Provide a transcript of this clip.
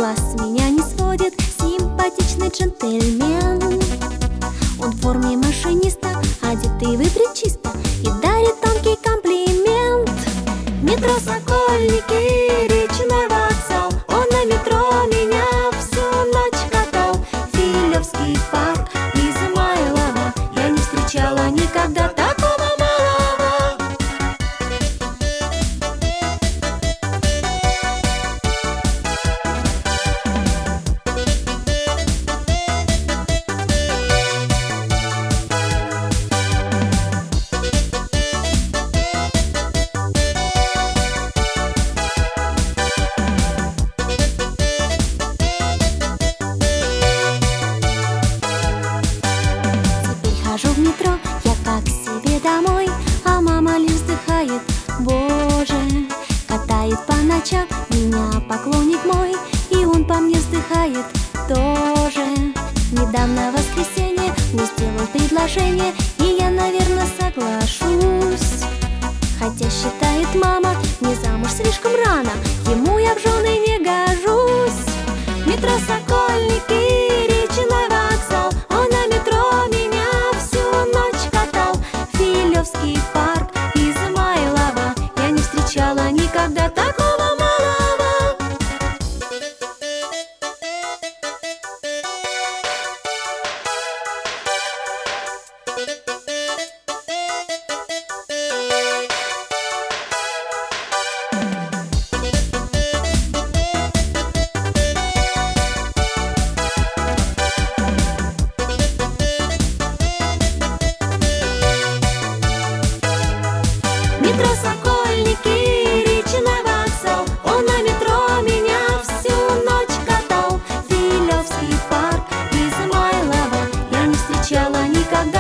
глаз меня не сводит симпатичный джентльмен. Он в форме машиниста, одетый пречисто, и дарит тонкий комплимент. Метро Сокольники, речной вокзал, он на метро меня всю ночь катал. Филевский парк, Измайлова, я не встречала никогда такого малого. Хожу в метро, я как к себе домой, а мама лишь вздыхает, боже. Катает по ночам меня поклонник мой, и он по мне вздыхает тоже. Недавно в воскресенье мне сделал предложение, и я, наверное, соглашусь. Хотя считает мама, мне замуж слишком рано, ему я в жены не гожусь. Метро Сокольники, речной вокзал, он на метро меня Филевский парк, Измайлова, я не встречала никогда такого малого. Метро Сокольники, речной вокзал, он на метро меня всю ночь катал. Филевский парк, Измайлова, я не встречала никогда